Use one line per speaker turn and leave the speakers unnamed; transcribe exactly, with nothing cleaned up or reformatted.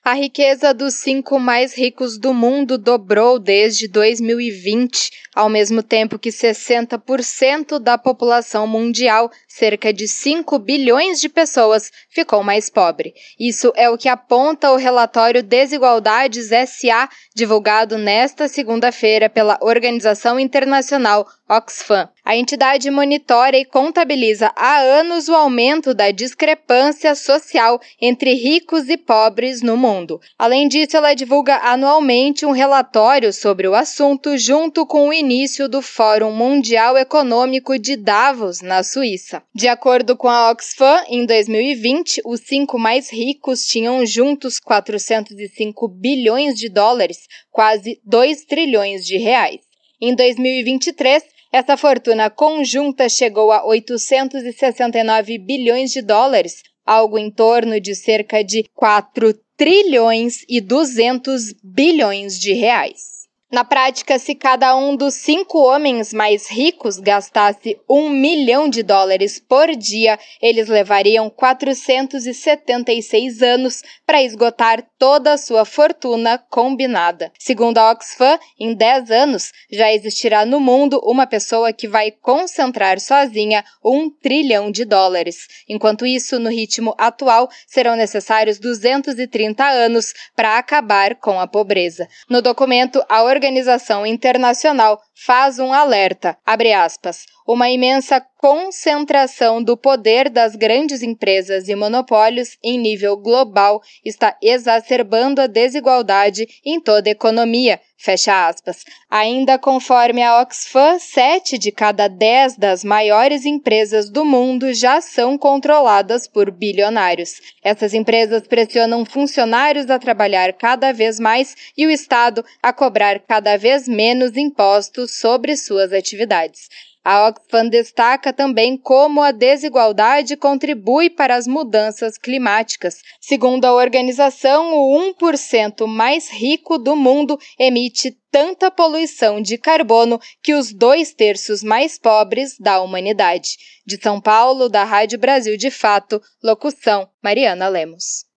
A riqueza dos cinco mais ricos do mundo dobrou desde dois mil e vinte, ao mesmo tempo que sessenta por cento da população mundial, cerca de cinco bilhões de pessoas, ficou mais pobre. Isso é o que aponta o relatório Desigualdades S A, divulgado nesta segunda-feira pela Organização Internacional Oxfam. A entidade monitora e contabiliza há anos o aumento da discrepância social entre ricos e pobres no mundo. Além disso, ela divulga anualmente um relatório sobre o assunto junto com o início do Fórum Mundial Econômico de Davos, na Suíça. De acordo com a Oxfam, em dois mil e vinte, os cinco mais ricos tinham juntos quatrocentos e cinco bilhões de dólares, quase dois trilhões de reais. Em dois mil e vinte e três, essa fortuna conjunta chegou a oitocentos e sessenta e nove bilhões de dólares, algo em torno de cerca de quatro trilhões e duzentos bilhões de reais. Na prática, se cada um dos cinco homens mais ricos gastasse um milhão de dólares por dia, eles levariam quatrocentos e setenta e seis anos para esgotar toda a sua fortuna combinada. Segundo a Oxfam, em dez anos já existirá no mundo uma pessoa que vai concentrar sozinha um trilhão de dólares. Enquanto isso, no ritmo atual, serão necessários duzentos e trinta anos para acabar com a pobreza. No documento, a Organização Internacional faz um alerta, abre aspas, uma imensa concentração do poder das grandes empresas e monopólios em nível global está exacerbando a desigualdade em toda a economia, fecha aspas. Ainda conforme a Oxfam, sete de cada dez das maiores empresas do mundo já são controladas por bilionários. Essas empresas pressionam funcionários a trabalhar cada vez mais e o Estado a cobrar cada vez menos impostos sobre suas atividades. A Oxfam destaca também como a desigualdade contribui para as mudanças climáticas. Segundo a organização, o um por cento mais rico do mundo emite tanta poluição de carbono que os dois terços mais pobres da humanidade. De São Paulo, da Rádio Brasil de Fato, locução Mariana Lemos.